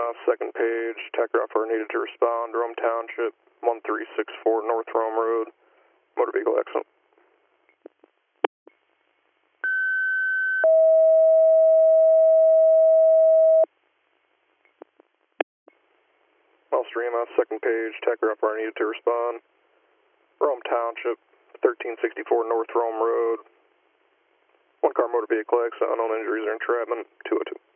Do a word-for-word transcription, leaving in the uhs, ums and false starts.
Mouse, second page. Tachographer needed to respond. Rome Township, one three six four North Rome Road. Motor vehicle accident. Mouse three Mouse, second page. Tachographer needed to respond. Rome Township, thirteen sixty-four North Rome Road. One car motor vehicle accident, unknown injuries or entrapment, two oh two.